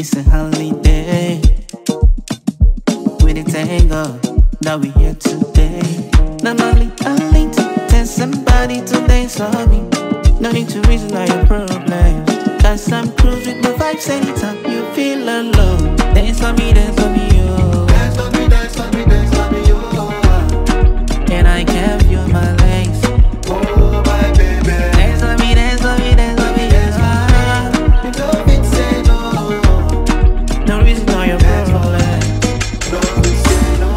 It's a holiday. With a tango, now we here today. Normally I need to tell somebody to dance for me. No need to reason all your problems. Cause I'm cruise with my vibes anytime you feel alone. Dance for me, yo. Dance for me, dance for me, dance for me, yo. And I give you my legs. Oh my baby. Dance for me, dance for me, dance for me, Dance for me. You don't fit say no. no reason all your problems. Don't fit say no.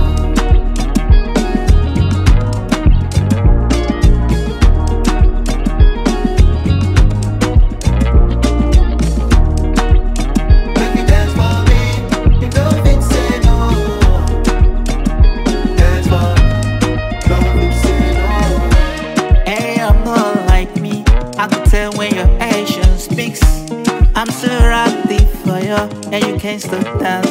Make you dance for me. You don't fit say no. Dance for me. Don't fit say no. Hey, I'm not like me. I can tell when your action speaks. I'm so ready for you, and you can't stop that